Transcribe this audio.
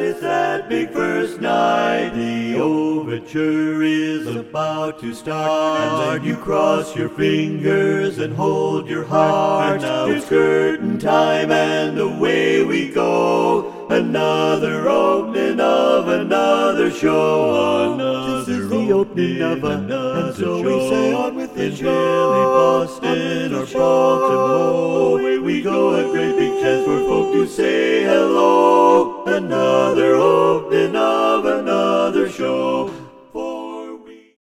it's that big first night. The overture is about to start, and then you cross your fingers and hold your heart. And now it's curtain time, and away we go. Another opening of another show. This is the opening of another show. And so we say on with the show. Boston or Baltimore, away we go. A great big chance for folk to say hello.